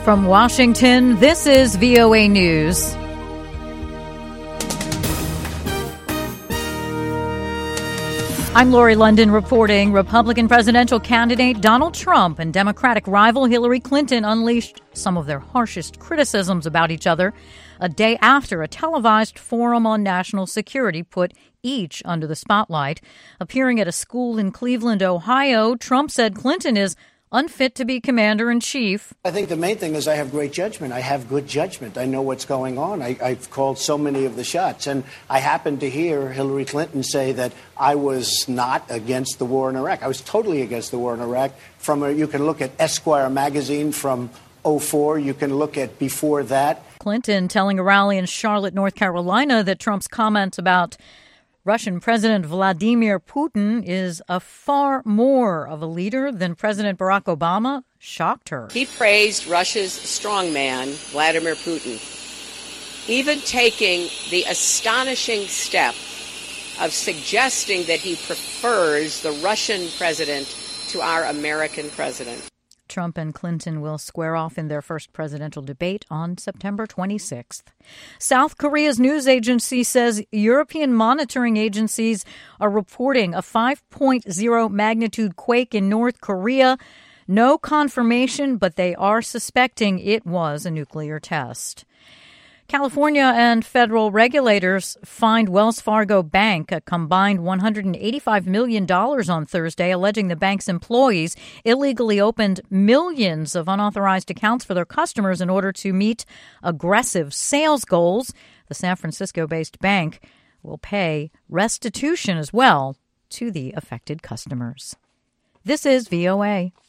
From Washington, this is VOA News. I'm Lori London reporting. Republican presidential candidate Donald Trump and Democratic rival Hillary Clinton unleashed some of their harshest criticisms about each other a day after a televised forum on national security put each under the spotlight. Appearing at a school in Cleveland, Ohio, Trump said Clinton is unfit to be commander-in-chief. I think the main thing is I have great judgment. I have good judgment. I know what's going on. I've called so many of the shots. And I happened to hear Hillary Clinton say that I was not against the war in Iraq. I was totally against the war in Iraq. You can look at Esquire magazine from 2004. You can look at before that. Clinton telling a rally in Charlotte, North Carolina, that Trump's comments about Russian President Vladimir Putin is a far more of a leader than President Barack Obama shocked her. He praised Russia's strongman, Vladimir Putin, even taking the astonishing step of suggesting that he prefers the Russian president to our American president. Trump and Clinton will square off in their first presidential debate on September 26th. South Korea's news agency says European monitoring agencies are reporting a 5.0 magnitude quake in North Korea. No confirmation, but they are suspecting it was a nuclear test. California and federal regulators fined Wells Fargo Bank a combined $185 million on Thursday, alleging the bank's employees illegally opened millions of unauthorized accounts for their customers in order to meet aggressive sales goals. The San Francisco-based bank will pay restitution as well to the affected customers. This is VOA.